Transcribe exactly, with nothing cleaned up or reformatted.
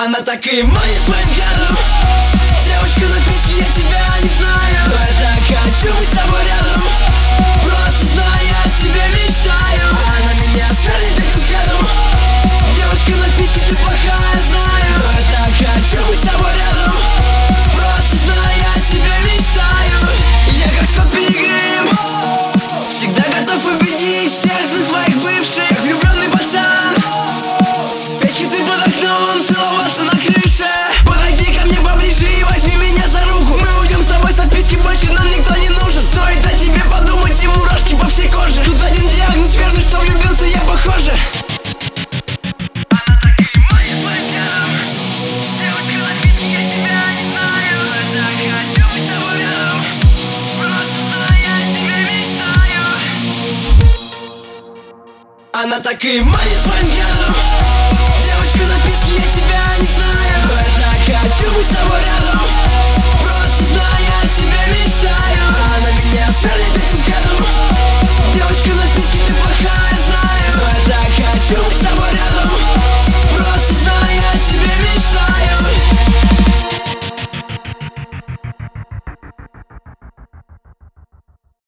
Она так и манит своим взглядом. Девочка на писке, я тебя не знаю, но я так хочу быть с тобой рядом. Просто зная, о тебе мечтаю. Она меня сверлит этим взглядом. Девочка на писке, ты плохая, знаю, но я так хочу быть с тобой рядом. Просто зная, о тебе мечтаю. Я как скот пилигрим, всегда готов победить всех злых твоих бывших. Как влюбленный пацан, петь хиты под окном, целоваться на крыше. Подойди ко мне поближе и возьми меня за руку. Мы уйдем с тобой с отписки, больше нам никто не нужен. Стоит о тебе подумать, и мурашки по всей коже. Тут один диагноз верный, что влюбился я, похоже. Она так и манит своим взглядом. Девочка на писке, я тебя не знаю, но я так хочу быть с тобой рядом. Просто зная, о тебе мечтаю. Она меня сверлит этим взглядом.